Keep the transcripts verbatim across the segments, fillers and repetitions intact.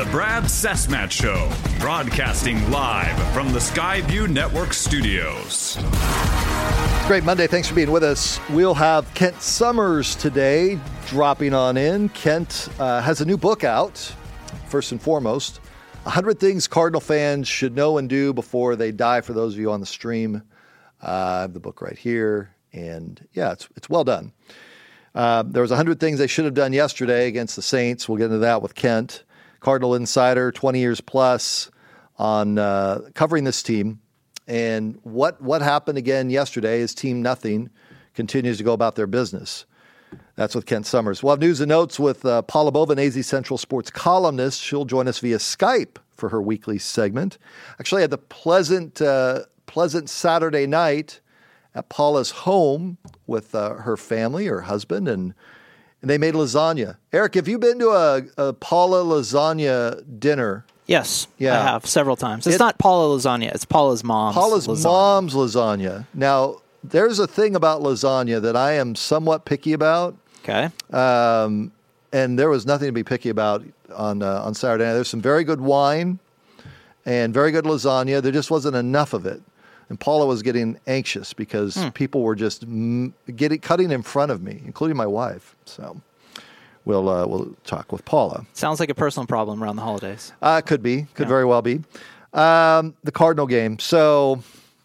Brad Sesmat Show, broadcasting live from the Skyview Network studios. Great Monday. Thanks for being with us. We'll have Kent Summers today dropping on in. Kent uh, has a new book out, first and foremost. one hundred Things Cardinal Fans Should Know and Do Before They Die, for those of you on the stream. Uh, I have the book right here. And, yeah, it's it's well done. Uh, there was one hundred things they should have done yesterday against the Saints. We'll get into that with Kent. Cardinal insider, twenty years plus on uh, covering this team. And what what happened again yesterday is Team Nothing continues to go about their business. That's with Kent Summers. We'll have news and notes with uh, Paula Bova, A Z Central Sports columnist. She'll join us via Skype for her weekly segment. Actually, I had the pleasant, uh, pleasant Saturday night at Paula's home with uh, her family, her husband, and, and they made lasagna. Eric, have you been to a, a Paula lasagna dinner? Yes, yeah. I have several times. It's it, not Paula lasagna. It's Paula's mom's Paula's lasagna. mom's lasagna. Now, there's a thing about lasagna that I am somewhat picky about. Okay. Um, and there was nothing to be picky about on uh, on Saturday night. There's some very good wine and very good lasagna. There just wasn't enough of it. And Paula was getting anxious because hmm. people were just m- getting cutting in front of me, including my wife. So we'll uh, we'll talk with Paula. Sounds like a personal problem around the holidays. Uh, could be. Could yeah. very well be. Um, the Cardinal game. So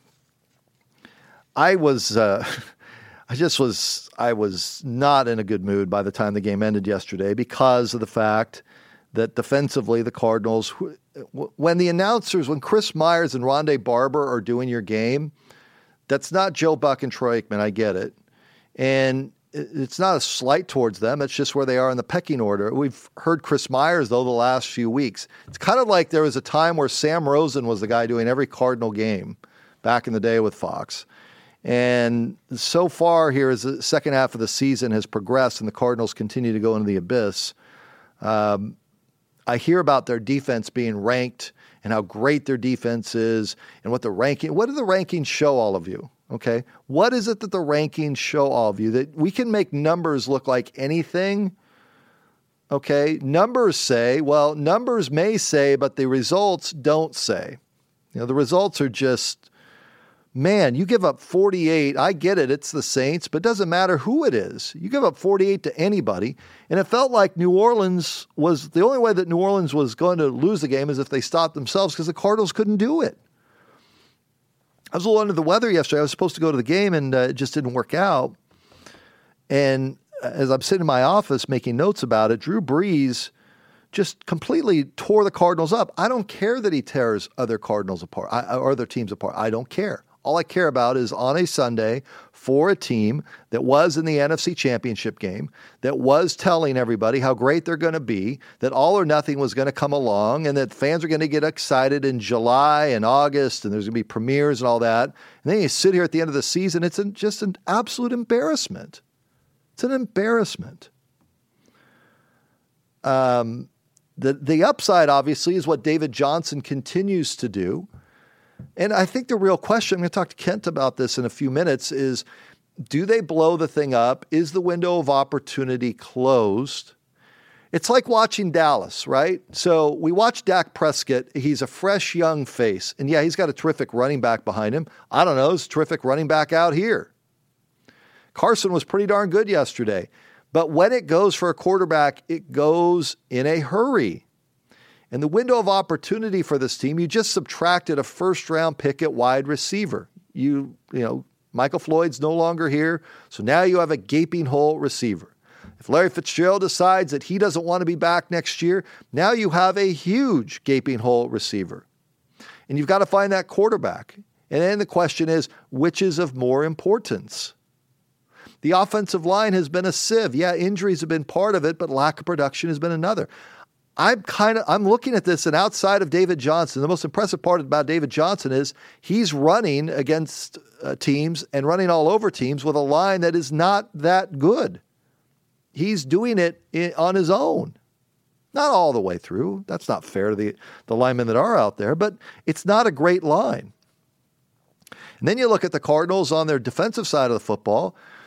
I was, uh, I just was, I was not in a good mood by the time the game ended yesterday because of the fact that defensively the Cardinals, when the announcers, when Chris Myers and Rondé Barber are doing your game, that's not Joe Buck and Troy Aikman. I get it. And it's not a slight towards them. It's just where they are in the pecking order. We've heard Chris Myers, though, the last few weeks. It's kind of like there was a time where Sam Rosen was the guy doing every Cardinal game back in the day with Fox. And so far here, as the second half of the season has progressed and the Cardinals continue to go into the abyss, um, I hear about their defense being ranked and how great their defense is and what the ranking, what do the rankings show all of you? Okay. What is it that the rankings show all of you? That we can make numbers look like anything. Okay. Numbers say, well, numbers may say, but the results don't say. You know, the results are just, man, you give up forty-eight. I get it. It's the Saints, but it doesn't matter who it is. You give up forty-eight to anybody. And it felt like New Orleans was the only way that New Orleans was going to lose the game is if they stopped themselves because the Cardinals couldn't do it. I was a little under the weather yesterday. I was supposed to go to the game and uh, it just didn't work out. And as I'm sitting in my office making notes about it, Drew Brees just completely tore the Cardinals up. I don't care that he tears other Cardinals apart I, or other teams apart. I don't care. All I care about is on a Sunday for a team that was in the N F C Championship game, that was telling everybody how great they're going to be, that all or nothing was going to come along, and that fans are going to get excited in July and August, and there's going to be premieres and all that. And then you sit here at the end of the season, it's an, just an absolute embarrassment. It's an embarrassment. Um, the, the upside, obviously, is what David Johnson continues to do. And I think the real question, I'm going to talk to Kent about this in a few minutes, is do they blow the thing up? Is the window of opportunity closed? It's like watching Dallas, right? So we watch Dak Prescott. He's a fresh, young face. And yeah, he's got a terrific running back behind him. I don't know, he's a terrific running back out here. Carson was pretty darn good yesterday. But when it goes for a quarterback, it goes in a hurry. And the window of opportunity for this team, you just subtracted a first-round pick at wide receiver. You, you know, Michael Floyd's no longer here, so now you have a gaping hole receiver. If Larry Fitzgerald decides that he doesn't want to be back next year, now you have a huge gaping hole receiver. And you've got to find that quarterback. And then the question is, which is of more importance? The offensive line has been a sieve. Yeah, injuries have been part of it, but lack of production has been another. I'm kind of I'm looking at this, and outside of David Johnson, the most impressive part about David Johnson is he's running against uh, teams and running all over teams with a line that is not that good. He's doing it in, on his own. Not all the way through. That's not fair to the, the linemen that are out there, but it's not a great line. And then you look at the Cardinals on their defensive side of the football.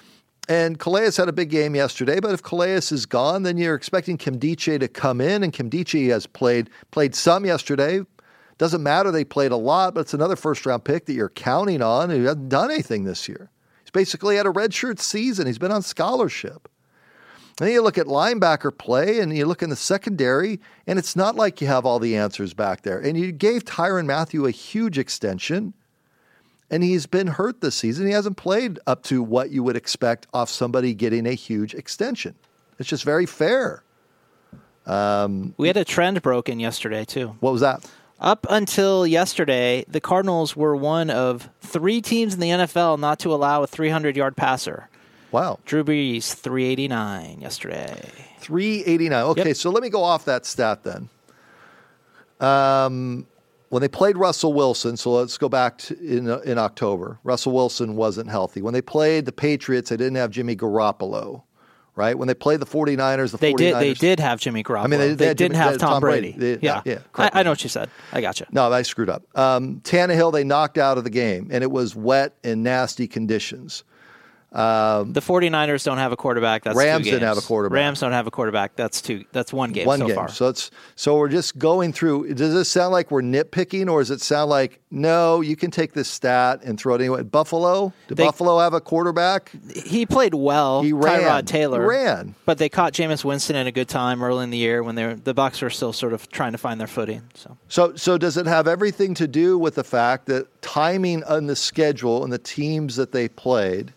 And Calais had a big game yesterday, but if Calais is gone, then you're expecting Nkemdiche to come in, and Nkemdiche has played played some yesterday. Doesn't matter, they played a lot, but it's another first-round pick that you're counting on who hasn't done anything this year. He's basically had a redshirt season. He's been on scholarship. And then you look at linebacker play, and you look in the secondary, and it's not like you have all the answers back there. And you gave Tyrann Mathieu a huge extension, and he's been hurt this season. He hasn't played up to what you would expect off somebody getting a huge extension. It's just very fair. Um, we had a trend broken yesterday, too. What was that? Up until yesterday, the Cardinals were one of three teams in the N F L not to allow a three hundred yard passer. Wow. Drew Brees, three eighty-nine yesterday. three eighty-nine. Okay, yep. So let me go off that stat then. Um, when they played Russell Wilson, so let's go back to in in October. Russell Wilson wasn't healthy. When they played the Patriots, they didn't have Jimmy Garoppolo, right? When they played the 49ers, the they 49ers... did. They did have Jimmy Garoppolo. I mean, they, they, they didn't Jimmy, have they Tom, Tom Brady. Brady. They, yeah, yeah I, I know what you said. I got you. No, I screwed up. Um, Tannehill, they knocked out of the game, and it was wet and nasty conditions. Um, the 49ers don't have a quarterback. That's Rams two games. didn't have a quarterback. Rams don't have a quarterback. That's two. That's one game one so game. far. So it's so we're just going through. Does this sound like we're nitpicking, or does it sound like no? You can take this stat and throw it anyway. Buffalo. Did they, Buffalo have a quarterback? He played well. He ran. Tyrod Taylor he ran, but they caught Jameis Winston at a good time early in the year when they the Bucs were still sort of trying to find their footing. So, so, so does it have everything to do with the fact that timing on the schedule and the teams that they played?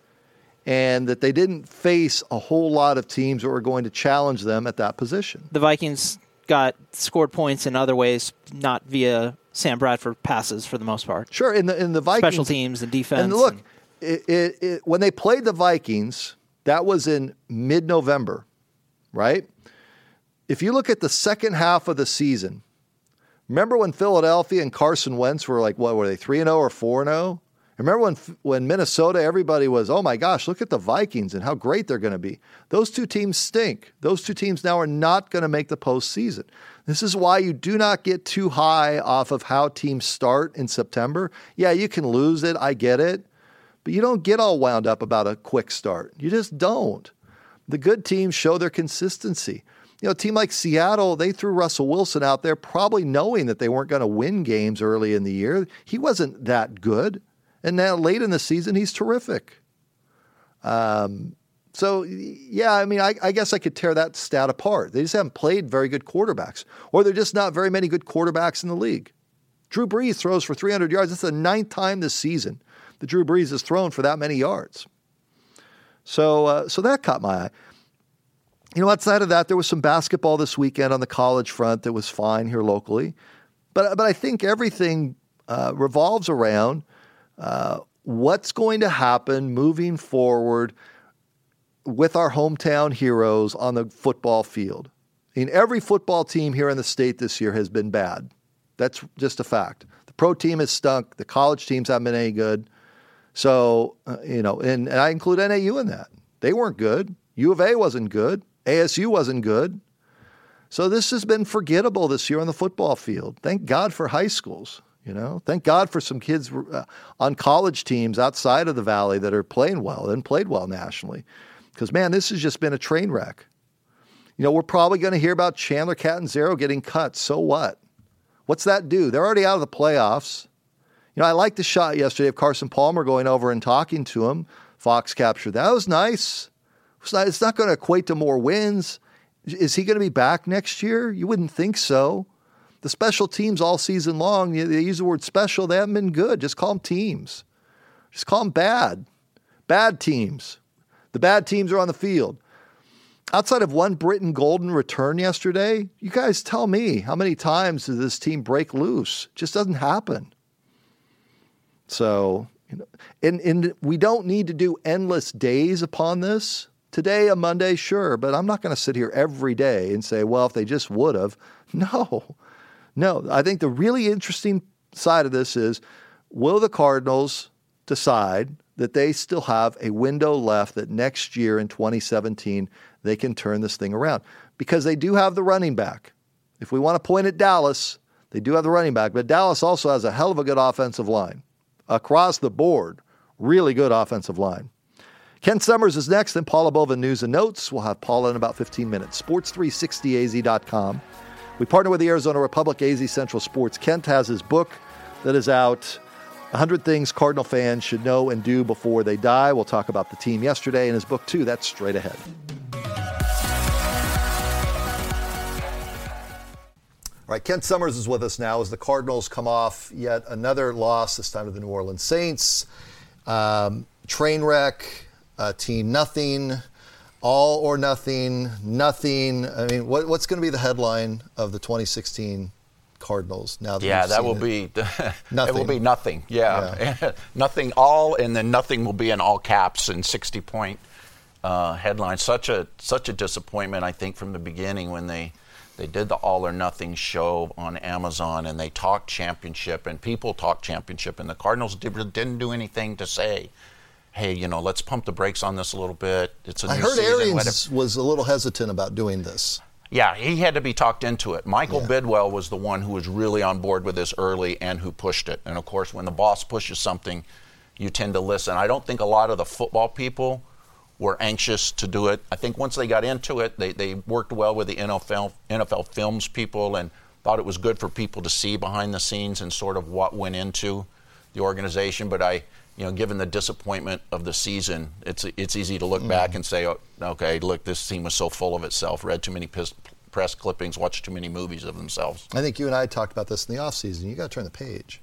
And that they didn't face a whole lot of teams that were going to challenge them at that position. The Vikings got scored points in other ways, not via Sam Bradford passes for the most part. Sure, in the in the Vikings special teams and defense. And look, and, it, it, it, when they played the Vikings, that was in mid-November, right? If you look at the second half of the season, remember when Philadelphia and Carson Wentz were like, what were they, three and oh or four and oh? Remember when when Minnesota, everybody was, oh my gosh, look at the Vikings and how great they're going to be. Those two teams stink. Those two teams now are not going to make the postseason. This is why you do not get too high off of how teams start in September. Yeah, you can lose it. I get it. But you don't get all wound up about a quick start. You just don't. The good teams show their consistency. You know, a team like Seattle, they threw Russell Wilson out there probably knowing that they weren't going to win games early in the year. He wasn't that good. And now late in the season, he's terrific. Um, so, yeah, I mean, I, I guess I could tear that stat apart. They just haven't played very good quarterbacks, or they're just not very many good quarterbacks in the league. Drew Brees throws for three hundred yards. It's the ninth time this season that Drew Brees has thrown for that many yards. So, uh, so that caught my eye. You know, outside of that, there was some basketball this weekend on the college front that was fine here locally. But, but I think everything uh, revolves around Uh, what's going to happen moving forward with our hometown heroes on the football field. I mean, every football team here in the state this year has been bad. That's just a fact. The pro team has stunk. The college teams haven't been any good. So, uh, you know, and, and I include N A U in that. They weren't good. U of A wasn't good. A S U wasn't good. So this has been forgettable this year on the football field. Thank God for high schools. You know, thank God for some kids uh, on college teams outside of the Valley that are playing well and played well nationally. Because, man, this has just been a train wreck. You know, we're probably going to hear about Chandler Catanzaro getting cut. So what? What's that do? They're already out of the playoffs. You know, I liked the shot yesterday of Carson Palmer going over and talking to him. Fox captured that. That was nice. It's not, it's not going to equate to more wins. Is he going to be back next year? You wouldn't think so. The special teams all season long, they use the word special. They haven't been good. Just call them teams. Just call them bad. Bad teams. The bad teams are on the field. Outside of one Britton Golden return yesterday, you guys tell me how many times does this team break loose? It just doesn't happen. So, you know, and, and we don't need to do endless days upon this. Today, a Monday, sure, but I'm not going to sit here every day and say, well, if they just would have. No. No, I think the really interesting side of this is, will the Cardinals decide that they still have a window left that next year in twenty seventeen they can turn this thing around? Because they do have the running back. If we want to point at Dallas, they do have the running back, but Dallas also has a hell of a good offensive line. Across the board, really good offensive line. Ken Summers is next, then Paula Bova News and Notes. We'll have Paula in about fifteen minutes. sports three sixty A Z dot com. We partner with the Arizona Republic, A Z Central Sports. Kent has his book that is out, one hundred Things Cardinal Fans Should Know and Do Before They Die. We'll talk about the team yesterday and his book, too. That's straight ahead. All right, Kent Summers is with us now as the Cardinals come off yet another loss, this time to the New Orleans Saints. Um, train wreck, uh, team nothing, all or nothing, nothing. I mean, what, what's going to be the headline of the twenty sixteen Cardinals now that yeah, you've that seen will it? be nothing. It will be nothing. Yeah, yeah. Nothing all, and then nothing will be in all caps and sixty point uh, headlines. Such a such a disappointment, I think, from the beginning when they. They did the All or Nothing show on Amazon, and they talked championship, and people talked championship, and the Cardinals did, didn't do anything to say, hey, you know, let's pump the brakes on this a little bit. It's a I new heard season. Arians was a little hesitant about doing this. Yeah, he had to be talked into it. Michael Yeah. Bidwell was the one who was really on board with this early and who pushed it. And, of course, when the boss pushes something, you tend to listen. I don't think a lot of the football people were anxious to do it. I think once they got into it, they, they worked well with the N F L, N F L Films people and thought it was good for people to see behind the scenes and sort of what went into the organization. But I, you know, given the disappointment of the season, it's it's easy to look mm. back and say, oh, okay, look, this team was so full of itself, read too many pis- press clippings, watched too many movies of themselves. I think you and I talked about this in the offseason. You got to turn the page.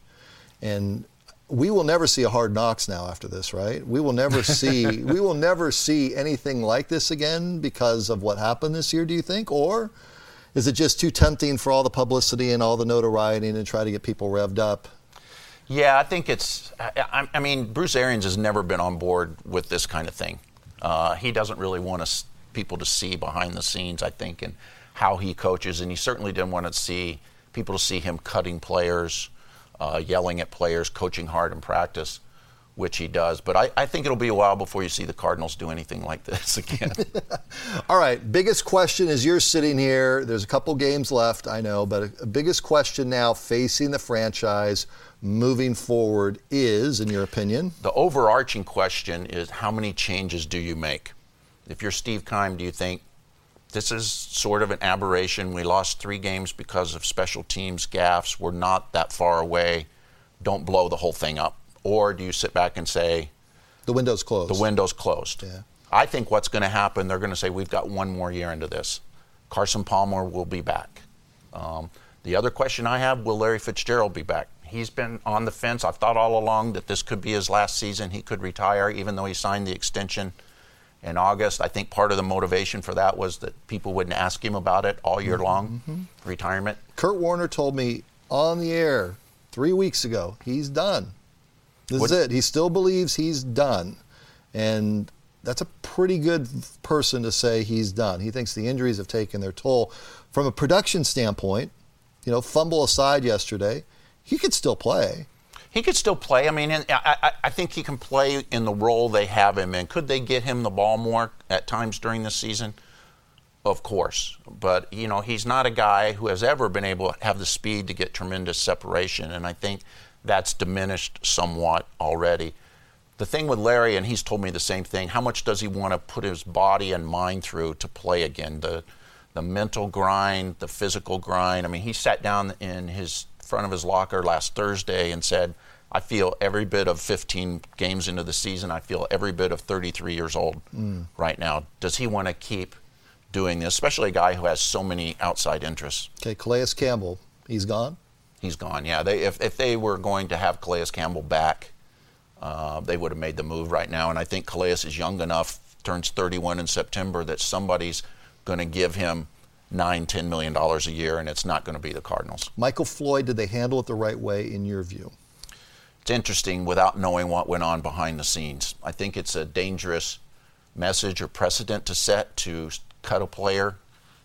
And we will never see a Hard Knocks now after this, right? We will never see we will never see anything like this again because of what happened this year, do you think? Or is it just too tempting for all the publicity and all the notoriety and try to get people revved up? Yeah, I think it's I, I mean, Bruce Arians has never been on board with this kind of thing. Uh, he doesn't really want us, people to see behind the scenes, I think, and how he coaches, and he certainly didn't want to see people to see him cutting players, Uh, yelling at players, coaching hard in practice, which he does. But I, I think it'll be a while before you see the Cardinals do anything like this again. All right, biggest question as you're sitting here, there's a couple games left, I know, but a, a biggest question now facing the franchise moving forward is, in your opinion? The overarching question is, how many changes do you make? If you're Steve Keim, do you think this is sort of an aberration? We lost three games because of special teams gaffes. We're not that far away. Don't blow the whole thing up. Or do you sit back and say, the window's closed? The window's closed. Yeah. I think what's going to happen, they're going to say, we've got one more year into this. Carson Palmer will be back. Um, the other question I have, will Larry Fitzgerald be back? He's been on the fence. I've thought all along that this could be his last season. He could retire, even though he signed the extension in August. I think part of the motivation for that was that people wouldn't ask him about it all year long, mm-hmm. retirement. Kurt Warner told me on the air three weeks ago, he's done. This what? is it. He still believes he's done. And that's a pretty good person to say he's done. He thinks the injuries have taken their toll. From a production standpoint, you know, fumble aside yesterday, he could still play. He could still play. I mean, I, I, I think he can play in the role they have him in. Could they get him the ball more at times during the season? Of course. But, you know, he's not a guy who has ever been able to have the speed to get tremendous separation, and I think that's diminished somewhat already. The thing with Larry, and he's told me the same thing, how much does he want to put his body and mind through to play again? The, the mental grind, the physical grind. I mean, he sat down in his front of his locker last Thursday and said, I feel every bit of fifteen games into the season. I feel every bit of thirty-three years old mm. right now. Does he want to keep doing this, especially a guy who has so many outside interests? Okay, Calais Campbell, he's gone? He's gone, yeah. They, if, if they were going to have Calais Campbell back, uh, they would have made the move right now. And I think Calais is young enough, turns thirty-one in September, that somebody's going to give him nine, ten million dollars a year, and it's not going to be the Cardinals. Michael Floyd, did they handle it the right way in your view? It's interesting without knowing what went on behind the scenes. I think it's a dangerous message or precedent to set to cut a player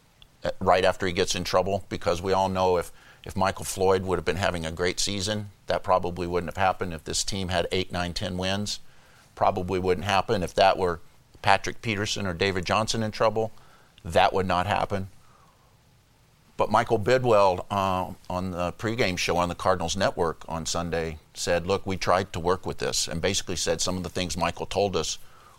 right after he gets in trouble, because we all know if, if Michael Floyd would have been having a great season, that probably wouldn't have happened. If this team had eight, nine, ten wins, probably wouldn't happen. If that were Patrick Peterson or David Johnson in trouble, that would not happen. But Michael Bidwell uh, on the pregame show on the Cardinals Network on Sunday said, look, we tried to work with this, and basically said some of the things Michael told us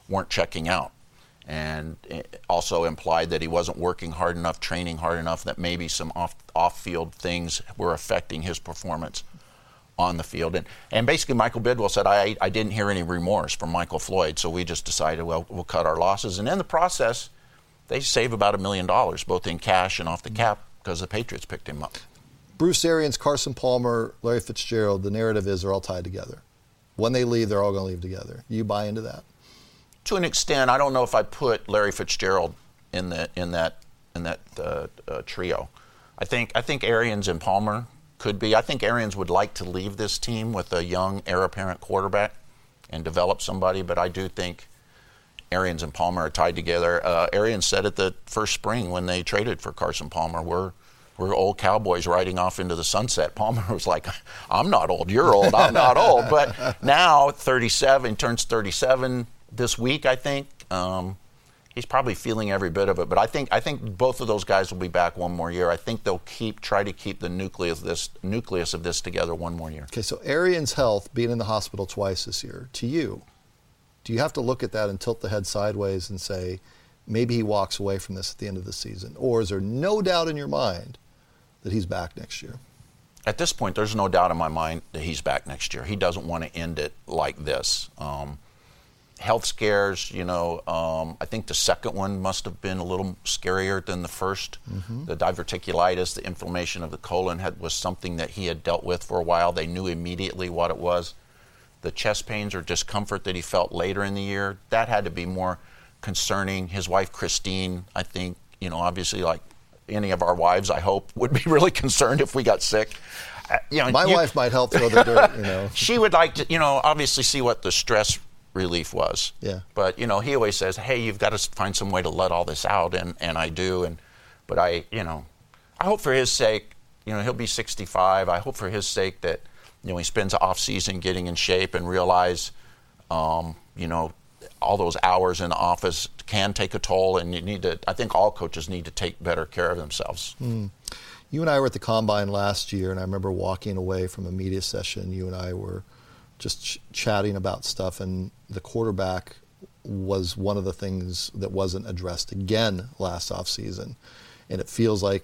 weren't checking out. And it also implied that he wasn't working hard enough, training hard enough, that maybe some off, off-field things were affecting his performance on the field. And, and basically Michael Bidwell said, I, I didn't hear any remorse from Michael Floyd, so we just decided, well, we'll cut our losses. And in the process, they save about a million dollars, both in cash and off the cap, because the Patriots picked him up. Bruce Arians, Carson Palmer, Larry Fitzgerald, the narrative is they're all tied together. When they leave, they're all going to leave together. You buy into that? To an extent. I don't know if I put Larry Fitzgerald in the in that in that uh, uh, trio. I think I think Arians and Palmer could be. I think Arians would like to leave this team with a young heir apparent quarterback and develop somebody, but I do think Arians and Palmer are tied together. Uh, Arians said it the first spring when they traded for Carson Palmer, we're we're old cowboys riding off into the sunset. Palmer was like, I'm not old, you're old, I'm not old. But now, thirty-seven, turns thirty-seven this week, I think. Um, he's probably feeling every bit of it. But I think I think both of those guys will be back one more year. I think they'll keep try to keep the nucleus of this nucleus of this together one more year. Okay, so Arians' health, being in the hospital twice this year, to you, do you have to look at that and tilt the head sideways and say, maybe he walks away from this at the end of the season? Or is there no doubt in your mind that he's back next year? At this point, there's no doubt in my mind that he's back next year. He doesn't want to end it like this. Um, health scares, you know, um, I think the second one must have been a little scarier than the first. Mm-hmm. The diverticulitis, the inflammation of the colon, had, was something that he had dealt with for a while. They knew immediately what it was. The chest pains or discomfort that he felt later in the year, that had to be more concerning. His wife, Christine, I think, you know, obviously like any of our wives, I hope, would be really concerned if we got sick. Uh, you know, My you, wife might help throw the dirt, you know. She would like to, you know, obviously see what the stress relief was. Yeah. But, you know, he always says, hey, you've got to find some way to let all this out, and, and I do. And But I, you know, I hope for his sake, you know, he'll be sixty-five. I hope for his sake that, you know, he spends the off season getting in shape and realize, um, you know, all those hours in the office can take a toll, and you need to, I think all coaches need to take better care of themselves. Mm. You and I were at the Combine last year, and I remember walking away from a media session. You and I were just ch- chatting about stuff, and the quarterback was one of the things that wasn't addressed again last offseason. And it feels like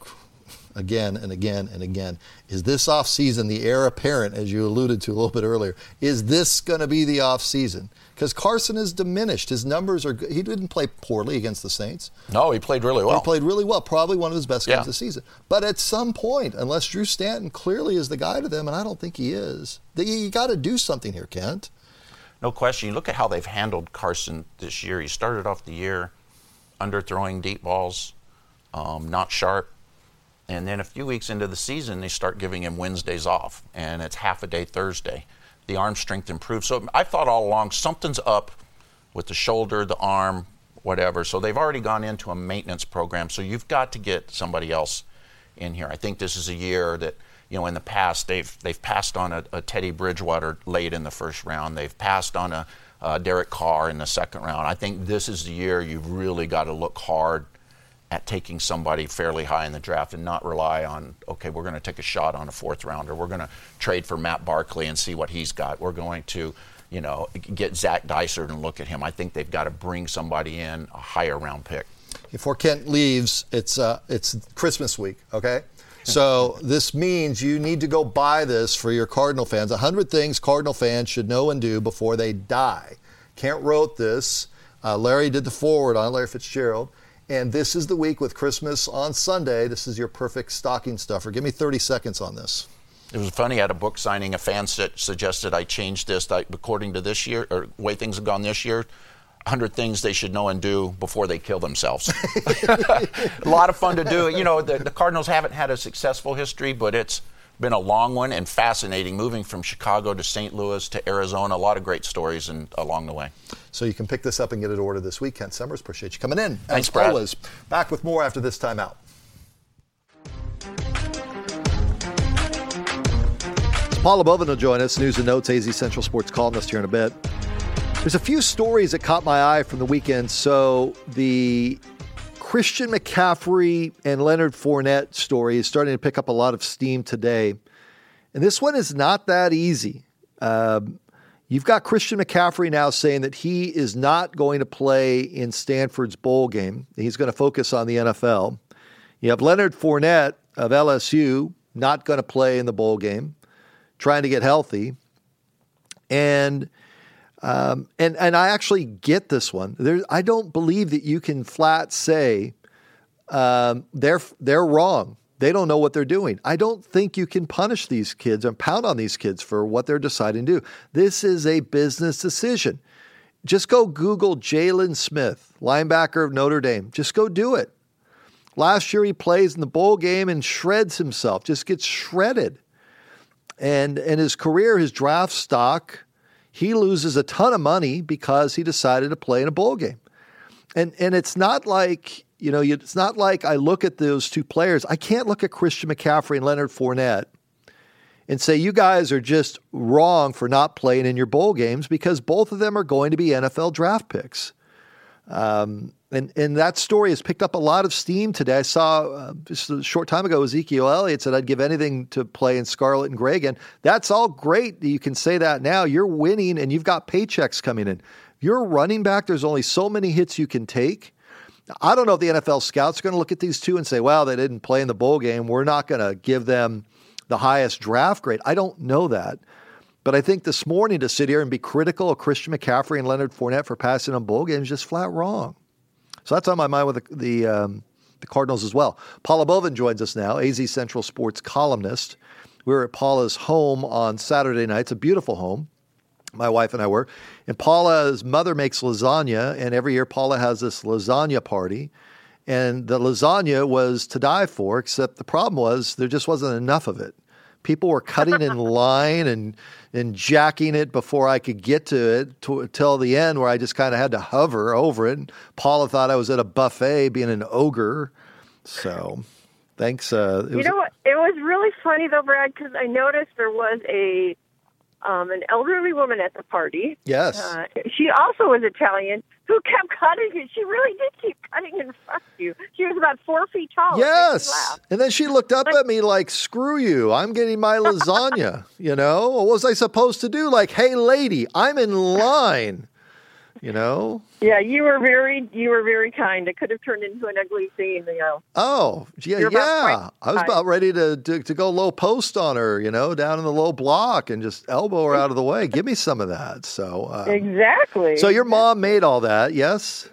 again and again and again, is this offseason the heir apparent, as you alluded to a little bit earlier? Is this going to be the offseason? Because Carson is diminished. His numbers are good. He didn't play poorly against the Saints. No, he played really well. He played really well, probably one of his best games yeah. of the season. But at some point, unless Drew Stanton clearly is the guy to them, and I don't think he is, you got to do something here, Kent. No question. You look at how they've handled Carson this year. He started off the year underthrowing deep balls, um, not sharp. And then a few weeks into the season, they start giving him Wednesdays off, and it's half a day Thursday. The arm strength improves. So I thought all along something's up with the shoulder, the arm, whatever. So they've already gone into a maintenance program. So you've got to get somebody else in here. I think this is a year that, you know, in the past they've they've passed on a, a Teddy Bridgewater late in the first round. They've passed on a uh, Derek Carr in the second round. I think this is the year you've really got to look hard at taking somebody fairly high in the draft and not rely on, okay, we're going to take a shot on a fourth rounder. We're going to trade for Matt Barkley and see what he's got. We're going to, you know, get Zach Dysert and look at him. I think they've got to bring somebody in, a higher round pick. Before Kent leaves, it's uh, it's Christmas week, okay? So this means you need to go buy this for your Cardinal fans. one hundred things Cardinal fans should know and do before they die. Kent wrote this. Uh, Larry did the forward on Larry Fitzgerald. And this is the week with Christmas on Sunday. This is your perfect stocking stuffer. Give me thirty seconds on this. It was funny. I had a book signing. A fan suggested I change this. I, according to this year, or the way things have gone this year, one hundred things they should know and do before they kill themselves. A lot of fun to do. You know, the, the Cardinals haven't had a successful history, but it's been a long one and fascinating, moving from Chicago to Saint Louis to Arizona. A lot of great stories and along the way. So you can pick this up and get it ordered this week. Kent Summers, appreciate you coming in. Thanks, As Brad. always, back with more after this timeout. So Paul Lebovin will join us, News and Notes, A Z Central Sports columnist here in a bit. There's a few stories that caught my eye from the weekend. So the Christian McCaffrey and Leonard Fournette story is starting to pick up a lot of steam today. And this one is not that easy. Um, You've got Christian McCaffrey now saying that he is not going to play in Stanford's bowl game. He's going to focus on the N F L. You have Leonard Fournette of L S U not going to play in the bowl game, trying to get healthy. And um, and and I actually get this one. There, I don't believe that you can flat say um, they're they're wrong. They don't know what they're doing. I don't think you can punish these kids and pound on these kids for what they're deciding to do. This is a business decision. Just go Google Jalen Smith, linebacker of Notre Dame. Just go do it. Last year he plays in the bowl game and shreds himself, just gets shredded. And in his career, his draft stock, he loses a ton of money because he decided to play in a bowl game. And and it's not like... You know, it's not like I look at those two players. I can't look at Christian McCaffrey and Leonard Fournette and say you guys are just wrong for not playing in your bowl games because both of them are going to be N F L draft picks. Um, and, and that story has picked up a lot of steam today. I saw uh, just a short time ago, Ezekiel Elliott said, I'd give anything to play in scarlet and gray again. That's all great. You can say that now. You're winning and you've got paychecks coming in. You're a running back. There's only so many hits you can take. I don't know if the N F L scouts are going to look at these two and say, well, they didn't play in the bowl game. We're not going to give them the highest draft grade. I don't know that. But I think this morning to sit here and be critical of Christian McCaffrey and Leonard Fournette for passing on bowl games is just flat wrong. So that's on my mind with the the, um, the Cardinals as well. Paula Bovin joins us now, A Z Central Sports columnist. We were at Paula's home on Saturday night. It's a beautiful home. My wife and I were. And Paula's mother makes lasagna, and every year Paula has this lasagna party. And the lasagna was to die for, except the problem was there just wasn't enough of it. People were cutting in line and and jacking it before I could get to it to, till the end where I just kind of had to hover over it. And Paula thought I was at a buffet being an ogre. So thanks. Uh, you know what? It was really funny, though, Brad, because I noticed there was a Um, an elderly woman at the party. Yes. Uh, she also was Italian, who kept cutting it. She really did keep cutting in front of you. She was about four feet tall. Yes. And then she looked up at me like, screw you. I'm getting my lasagna. You know, what was I supposed to do? Like, hey, lady, I'm in line. You know? Yeah, you were very, you were very kind. It could have turned into an ugly scene, you know. Oh, yeah, yeah. I was about ready to, to to go low post on her, you know, down in the low block and just elbow her out of the way. Give me some of that. So um, exactly. So your mom made all that, yes?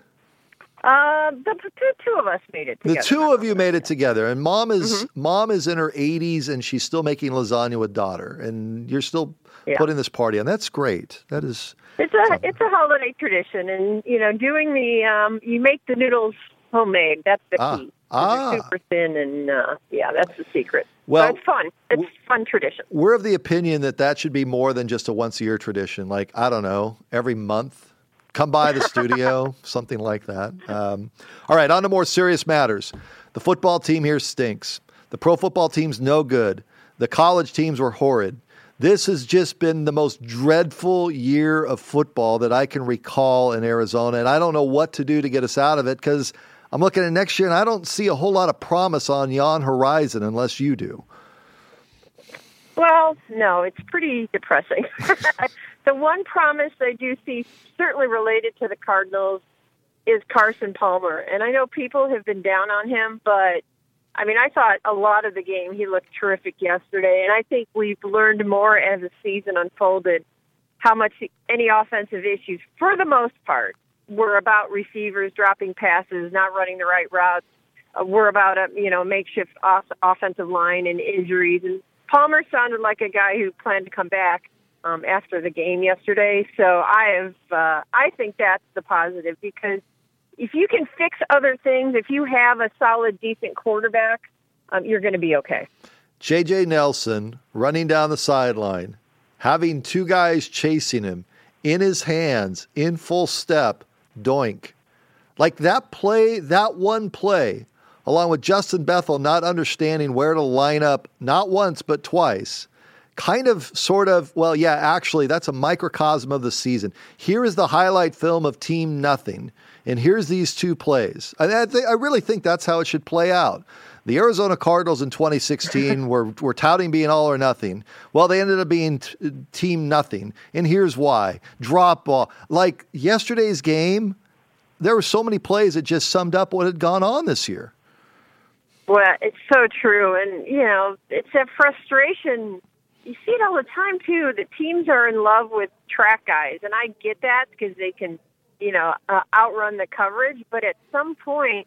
Uh, the, the two of us made it together. The two of you made it together, and mom is mm-hmm. mom is in her eighties, and she's still making lasagna with daughter, and you're still yeah. putting this party on. That's great. That is. It's a something. It's a holiday tradition, and you know, doing the um, you make the noodles homemade. That's the ah. key. Ah, they're super thin, and uh, yeah, that's the secret. Well, so it's fun. It's w- fun tradition. We're of the opinion that that should be more than just a once a year tradition. Like I don't know, every month. Come by the studio, something like that. Um, all right, on to more serious matters. The football team here stinks. The pro football team's no good. The college teams were horrid. This has just been the most dreadful year of football that I can recall in Arizona, and I don't know what to do to get us out of it because I'm looking at next year, and I don't see a whole lot of promise on yon horizon unless you do. Well, no, it's pretty depressing. The one promise I do see, certainly related to the Cardinals, is Carson Palmer. And I know people have been down on him, but, I mean, I thought a lot of the game he looked terrific yesterday. And I think we've learned more as the season unfolded how much any offensive issues, for the most part, were about receivers dropping passes, not running the right routes, uh, were about a you know makeshift off- offensive line and injuries. And Palmer sounded like a guy who planned to come back um, after the game yesterday. So I have, uh, I think that's the positive, because if you can fix other things, if you have a solid, decent quarterback, um, you're going to be okay. J J Nelson running down the sideline, having two guys chasing him, in his hands, in full step, doink. Like that play, that one play, along with Justin Bethel not understanding where to line up, not once, but twice, kind of, sort of, well, yeah, actually, that's a microcosm of the season. Here is the highlight film of Team Nothing. And here's these two plays. I, I, th- I really think that's how it should play out. The Arizona Cardinals in twenty sixteen were, were touting being all or nothing. Well, they ended up being t- team nothing. And here's why. Drop ball. Like yesterday's game, there were so many plays that just summed up what had gone on this year. Well, it's so true. And, you know, it's that frustration. You see it all the time, too. The teams are in love with track guys. And I get that because they can, you know, uh, outrun the coverage. But at some point,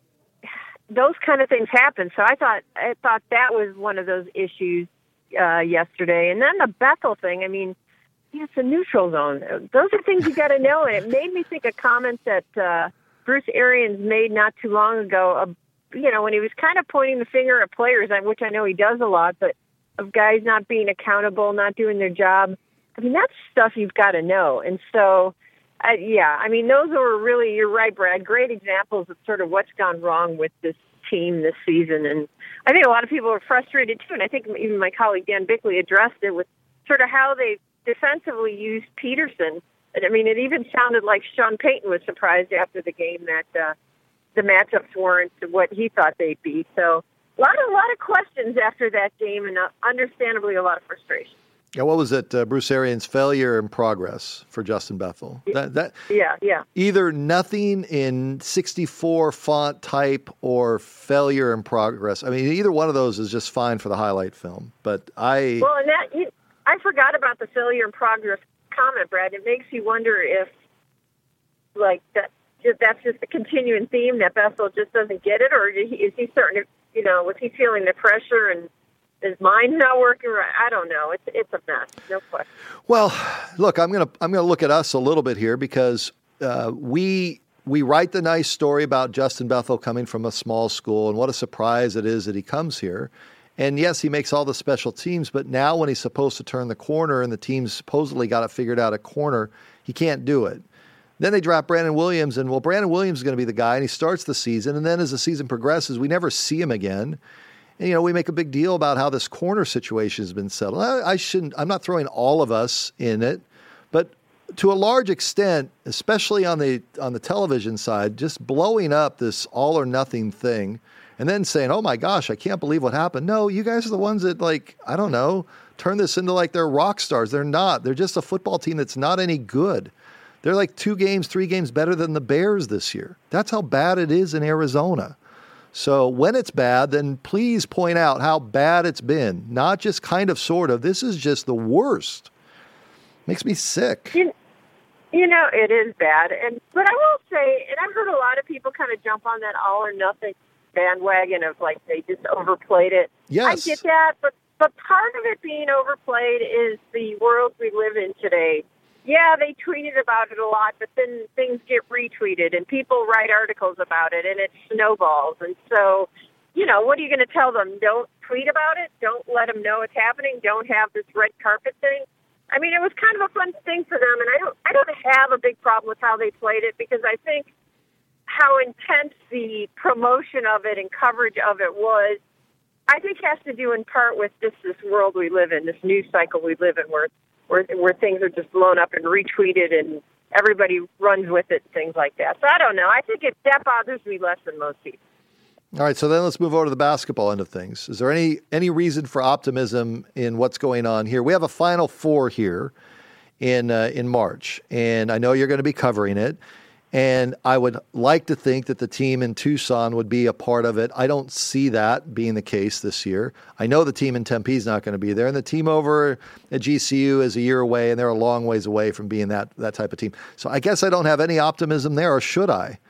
those kind of things happen. So I thought I thought that was one of those issues uh, yesterday. And then the Bethel thing, I mean, it's a neutral zone. Those are things you got to know. And it made me think of comments that uh, Bruce Arians made not too long ago, uh, you know, when he was kind of pointing the finger at players, which I know he does a lot, but of guys not being accountable, not doing their job. I mean, that's stuff you've got to know. And so, Uh, yeah, I mean, those are really, you're right, Brad, great examples of sort of what's gone wrong with this team this season. And I think a lot of people are frustrated, too. And I think even my colleague Dan Bickley addressed it with sort of how they defensively used Peterson. And I mean, it even sounded like Sean Payton was surprised after the game that uh, the matchups weren't what he thought they'd be. So a lot, of, a lot of questions after that game, and uh, understandably a lot of frustration. Yeah, what was it? Uh, Bruce Arians' failure in progress for Justin Bethel. That, that yeah, yeah. Either nothing in sixty-four font type or failure in progress. I mean, either one of those is just fine for the highlight film. But I well, and that you, I forgot about the failure in progress comment, Brad. It makes you wonder if, like that, that's just a continuing theme that Bethel just doesn't get it, or is he, is he starting to, you know, was he feeling the pressure and his mind's not working right? I don't know. It's it's a mess, no question. Well, look, I'm gonna I'm gonna look at us a little bit here because uh, we we write the nice story about Justin Bethel coming from a small school and what a surprise it is that he comes here. And yes, he makes all the special teams, but now when he's supposed to turn the corner and the team's supposedly got it figured out at corner, he can't do it. Then they draft Brandon Williams, and well, Brandon Williams is going to be the guy, and he starts the season, and then as the season progresses, we never see him again. And, you know, we make a big deal about how this corner situation has been settled. I, I shouldn't, I'm not throwing all of us in it, but to a large extent, especially on the on the television side, just blowing up this all or nothing thing and then saying, oh my gosh, I can't believe what happened. No, you guys are the ones that, like, I don't know, turn this into like they're rock stars. They're not. They're just a football team that's not any good. They're like two games, three games better than the Bears this year. That's how bad it is in Arizona. So when it's bad, then please point out how bad it's been. Not just kind of, sort of. This is just the worst. Makes me sick. You, you know, it is bad. And But I will say, and I've heard a lot of people kind of jump on that all or nothing bandwagon of like they just overplayed it. Yes. I get that, but, but part of it being overplayed is the world we live in today. Yeah, they tweeted about it a lot, but then things get retweeted and people write articles about it and it snowballs. And so, you know, what are you going to tell them? Don't tweet about it. Don't let them know it's happening. Don't have this red carpet thing. I mean, it was kind of a fun thing for them. And I don't, I don't have a big problem with how they played it because I think how intense the promotion of it and coverage of it was, I think has to do in part with just this world we live in, this news cycle we live in where Where, where things are just blown up and retweeted and everybody runs with it and things like that. So I don't know. I think it, that bothers me less than most people. All right, so then let's move over to the basketball end of things. Is there any any reason for optimism in what's going on here? We have a Final Four here in uh, in March, and I know you're going to be covering it. And I would like to think that the team in Tucson would be a part of it. I don't see that being the case this year. I know the team in Tempe is not going to be there. And the team over at G C U is a year away, and they're a long ways away from being that, that type of team. So I guess I don't have any optimism there, or should I?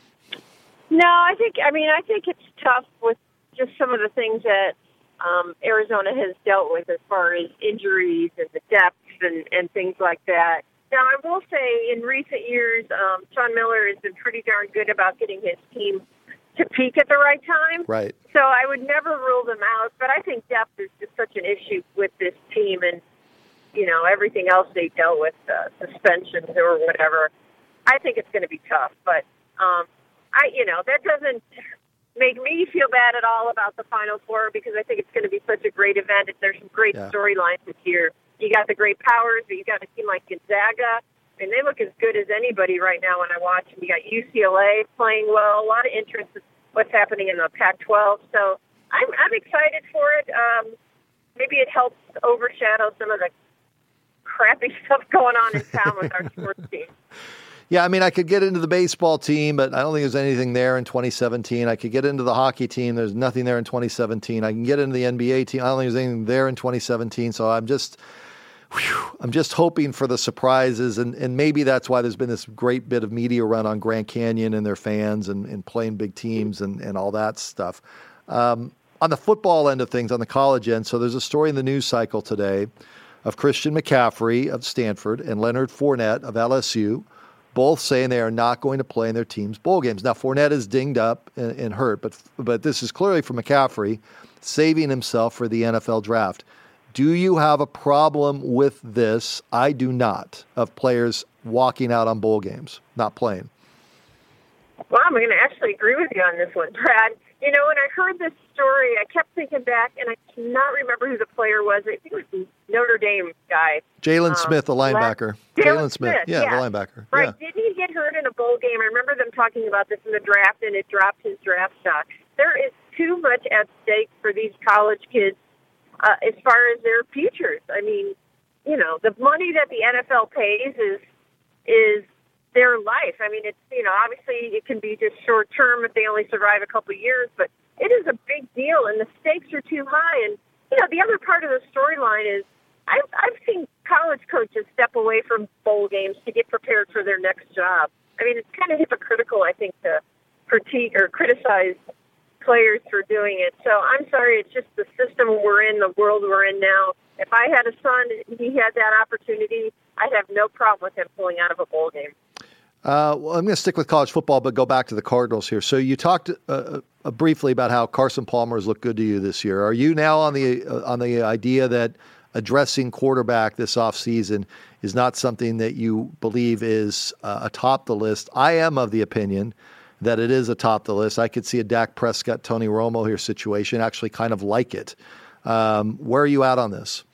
No, I think, I mean, I think it's tough with just some of the things that um, Arizona has dealt with as far as injuries and the depth and, and things like that. Now, I will say in recent years, um, Sean Miller has been pretty darn good about getting his team to peak at the right time. Right. So I would never rule them out, but I think depth is just such an issue with this team and, you know, everything else they dealt with, uh, suspensions or whatever. I think it's going to be tough, but um, I, you know, that doesn't make me feel bad at all about the Final Four because I think it's going to be such a great event. There's some great yeah. storylines this year. You got the great powers, but you got a team like Gonzaga I mean, they look as good as anybody right now when I watch them. You got U C L A playing well, a lot of interest in what's happening in the Pac twelve. So I'm I'm excited for it. Um, maybe it helps overshadow some of the crappy stuff going on in town with our sports team. Yeah, I mean, I could get into the baseball team, but I don't think there's anything there in twenty seventeen. I could get into the hockey team. There's nothing there in twenty seventeen. I can get into the N B A team. I don't think there's anything there in twenty seventeen. So I'm just, whew, I'm just hoping for the surprises, and, and maybe that's why there's been this great bit of media run on Grand Canyon and their fans and, and playing big teams and, and all that stuff. Um, on the football end of things, on the college end, so there's a story in the news cycle today of Christian McCaffrey of Stanford and Leonard Fournette of L S U, both saying they are not going to play in their team's bowl games. Now, Fournette is dinged up and, and hurt, but but this is clearly for McCaffrey saving himself for the N F L draft. Do you have a problem with this? I do not, of players walking out on bowl games, not playing. Well, I'm going to actually agree with you on this one, Brad. You know, when I heard this story, I kept thinking back, and I cannot remember who the player was. I think it was the Notre Dame guy. Jalen um, Smith, the linebacker. Jalen Smith. Smith, Yeah, yeah, the linebacker. Right. Yeah. Didn't he get hurt in a bowl game? I remember them talking about this in the draft, and it dropped his draft stock. There is too much at stake for these college kids uh, as far as their futures. I mean, you know, the money that the N F L pays is is their life. I mean, it's, you know, obviously it can be just short term if they only survive a couple of years, but it is a big deal, and the stakes are too high. And, you know, the other part of the storyline is I've, I've seen college coaches step away from bowl games to get prepared for their next job. I mean, it's kind of hypocritical, I think, to critique or criticize players for doing it. So I'm sorry, it's just the system we're in, the world we're in now. If I had a son and he had that opportunity, I'd have no problem with him pulling out of a bowl game. Uh, well, I'm going to stick with college football, but go back to the Cardinals here. So you talked uh, uh, briefly about how Carson Palmer has looked good to you this year. Are you now on the uh, on the idea that addressing quarterback this offseason is not something that you believe is uh, atop the list? I am of the opinion that it is atop the list. I could see a Dak Prescott, Tony Romo here situation, actually kind of like it. Um, where are you at on this?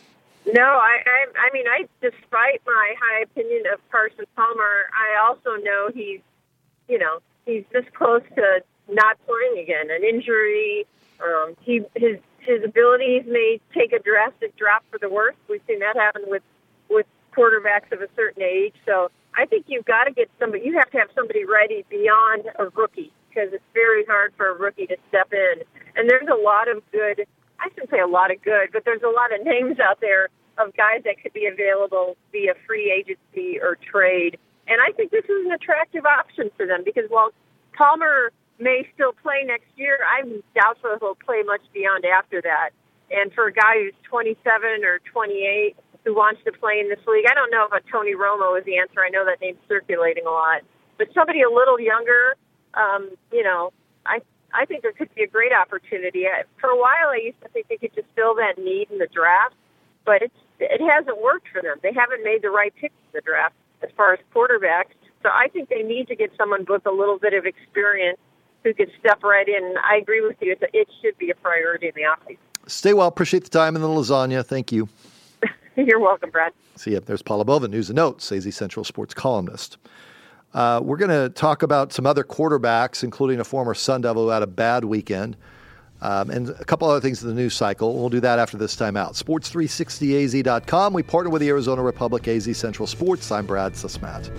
No, I, I, I mean, I, despite my high opinion of Carson Palmer, I also know he's, you know, he's this close to not playing again. An injury, um, he, his, his abilities may take a drastic drop for the worse. We've seen that happen with, with quarterbacks of a certain age. So I think you've got to get somebody, you have to have somebody ready beyond a rookie, because it's very hard for a rookie to step in. And there's a lot of good, I shouldn't say a lot of good, but there's a lot of names out there of guys that could be available via free agency or trade. And I think this is an attractive option for them, because while Palmer may still play next year, I'm doubtful he'll play much beyond after that. And for a guy who's twenty-seven or twenty-eight who wants to play in this league, I don't know if a Tony Romo is the answer. I know that name's circulating a lot. But somebody a little younger, um, you know, I I think there could be a great opportunity. For a while, I used to think they could just fill that need in the draft, but it's it hasn't worked for them. They haven't made the right picks in the draft as far as quarterbacks. So I think they need to get someone with a little bit of experience who could step right in. I agree with you. It's a, it should be a priority in the offseason. Stay well. Appreciate the time and the lasagna. Thank you. You're welcome, Brad. See ya. There's Paula Bova, News and Notes, A Z Central Sports columnist. Uh, we're going to talk about some other quarterbacks, including a former Sun Devil who had a bad weekend. Um, and a couple other things in the news cycle. We'll do that after this time out. sports three sixty A Z dot com. We partner with the Arizona Republic, A Z Central Sports. I'm Brad Susmat.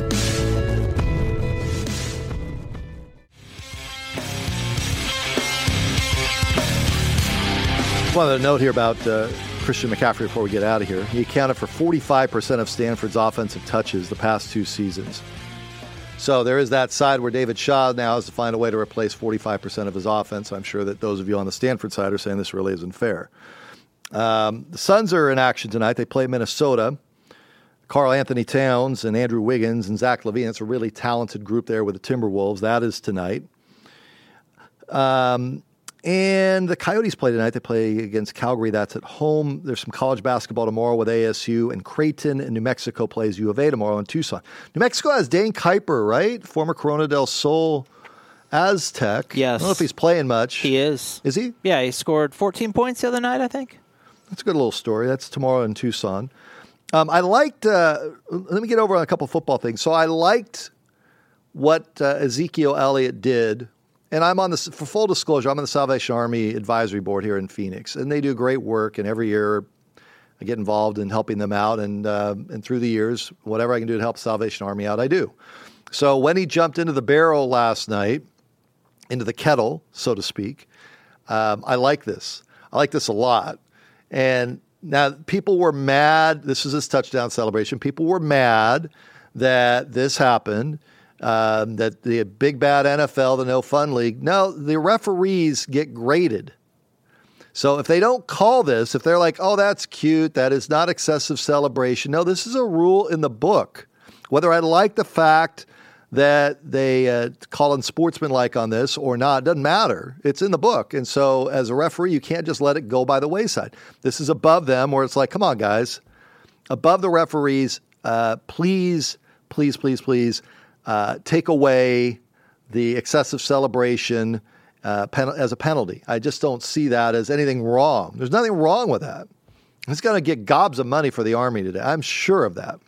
I wanted to note here about uh, Christian McCaffrey before we get out of here. He accounted for forty-five percent of Stanford's offensive touches the past two seasons. So there is that side where David Shaw now has to find a way to replace forty-five percent of his offense. I'm sure that those of you on the Stanford side are saying this really isn't fair. Um, the Suns are in action tonight. They play Minnesota. Karl Anthony Towns and Andrew Wiggins and Zach LaVine. It's a really talented group there with the Timberwolves. That is tonight. Um, and the Coyotes play tonight. They play against Calgary. That's at home. There's some college basketball tomorrow with A S U, and Creighton in New Mexico plays U of A tomorrow in Tucson. New Mexico has Dane Kuiper, right? Former Corona del Sol Aztec. Yes. I don't know if he's playing much. He is. Is he? Yeah, he scored fourteen points the other night, I think. That's a good little story. That's tomorrow in Tucson. Um, I liked, uh, let me get over on a couple football things. So I liked what uh, Ezekiel Elliott did. And I'm on this, for full disclosure, I'm on the Salvation Army Advisory Board here in Phoenix. And they do great work. And every year I get involved in helping them out. And, uh, and through the years, whatever I can do to help Salvation Army out, I do. So when he jumped into the barrel last night, into the kettle, so to speak, um, I like this. I like this a lot. And now, people were mad. This is his touchdown celebration. People were mad that this happened, um, that the big bad N F L, the no fun league. No, the referees get graded. So if they don't call this, if they're like, oh, that's cute, that is not excessive celebration. No, this is a rule in the book. Whether I like the fact that they uh, call unsportsmanlike on this or not, doesn't matter. It's in the book. And so as a referee, you can't just let it go by the wayside. This is above them, where it's like, come on, guys. Above the referees, uh, please, please, please, please uh, take away the excessive celebration uh, pen- as a penalty. I just don't see that as anything wrong. There's nothing wrong with that. It's going to get gobs of money for the Army today. I'm sure of that.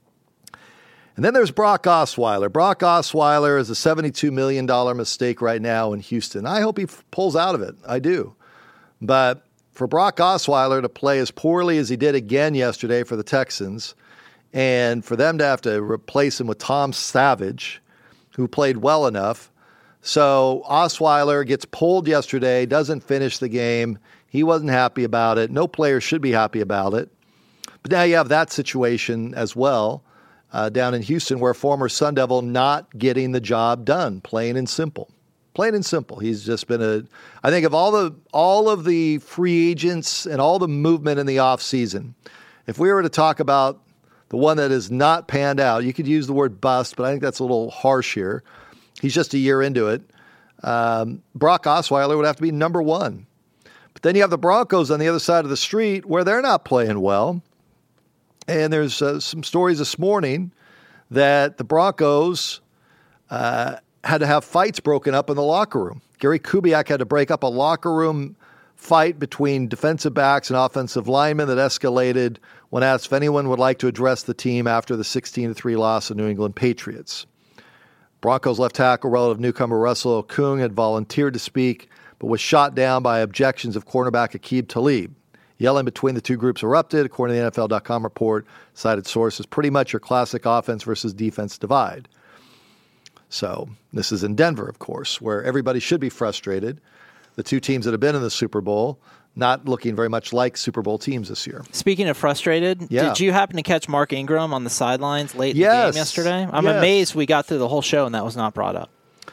And then there's Brock Osweiler. Brock Osweiler is a seventy-two million dollars mistake right now in Houston. I hope he f- pulls out of it. I do. But for Brock Osweiler to play as poorly as he did again yesterday for the Texans, and for them to have to replace him with Tom Savage, who played well enough. So Osweiler gets pulled yesterday, doesn't finish the game. He wasn't happy about it. No player should be happy about it. But now you have that situation as well. Uh, down in Houston, where former Sun Devil not getting the job done, plain and simple. Plain and simple. He's just been a, I think of all the all of the free agents and all the movement in the offseason, if we were to talk about the one that is not panned out, you could use the word bust, but I think that's a little harsh here. He's just a year into it. Um, Brock Osweiler would have to be number one. But then you have the Broncos on the other side of the street where they're not playing well. And there's uh, some stories this morning that the Broncos uh, had to have fights broken up in the locker room. Gary Kubiak had to break up a locker room fight between defensive backs and offensive linemen that escalated when asked if anyone would like to address the team after the sixteen to three loss of New England Patriots. Broncos left tackle relative newcomer Russell Okung had volunteered to speak, but was shot down by objections of cornerback Aqib Talib. Yelling between the two groups erupted, according to the N F L dot com report. Cited sources, pretty much your classic offense versus defense divide. So this is in Denver, of course, where everybody should be frustrated. The two teams that have been in the Super Bowl not looking very much like Super Bowl teams this year. Speaking of frustrated, yeah. did you happen to catch Mark Ingram on the sidelines late in yes. the game yesterday? I'm yes. amazed we got through the whole show and that was not brought up.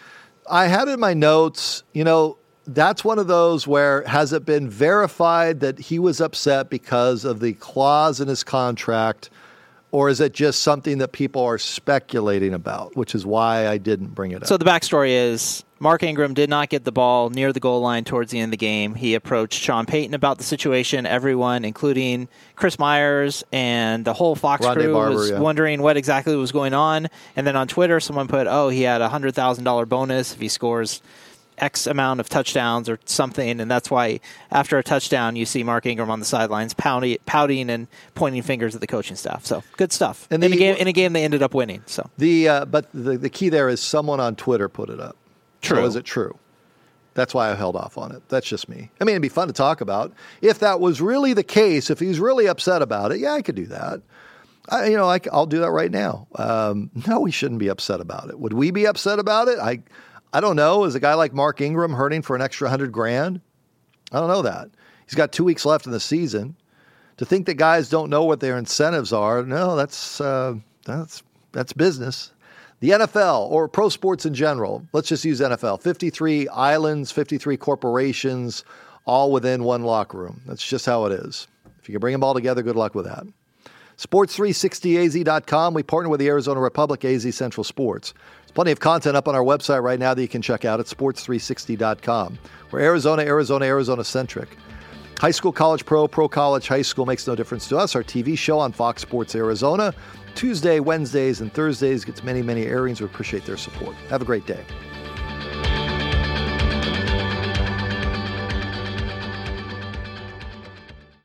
I had it in my notes, you know, that's one of those where has it been verified that he was upset because of the clause in his contract, or is it just something that people are speculating about, which is why I didn't bring it up. So the backstory is Mark Ingram did not get the ball near the goal line towards the end of the game. He approached Sean Payton about the situation. Everyone, including Chris Myers and the whole Fox Rondé crew, Barber, was yeah. wondering what exactly was going on. And then on Twitter, someone put, oh, he had a one hundred thousand dollars bonus if he scores X amount of touchdowns or something, and that's why after a touchdown you see Mark Ingram on the sidelines pouting, pouting and pointing fingers at the coaching staff. So good stuff. And in the, a game, in a game they ended up winning. So the uh, but the the key there is someone on Twitter put it up. True. So is it true? That's why I held off on it. That's just me. I mean, it'd be fun to talk about if that was really the case. If he's really upset about it, yeah, I could do that. I, you know, I, I'll do that right now. Um, no, we shouldn't be upset about it. Would we be upset about it? I. I don't know. Is a guy like Mark Ingram hurting for an extra hundred grand? I don't know that. He's got two weeks left in the season. To think that guys don't know what their incentives are, no, that's uh, that's that's business. The N F L or pro sports in general. Let's just use N F L. fifty-three islands, fifty-three corporations, all within one locker room. That's just how it is. If you can bring them all together, good luck with that. sports three sixty A Z dot com. We partner with the Arizona Republic, A Z Central Sports. There's plenty of content up on our website right now that you can check out at sports three sixty dot com. We're Arizona, Arizona, Arizona-centric. High school, college, pro, pro college, high school makes no difference to us. Our T V show on Fox Sports Arizona, Tuesday, Wednesdays, and Thursdays gets many, many airings. We appreciate their support. Have a great day.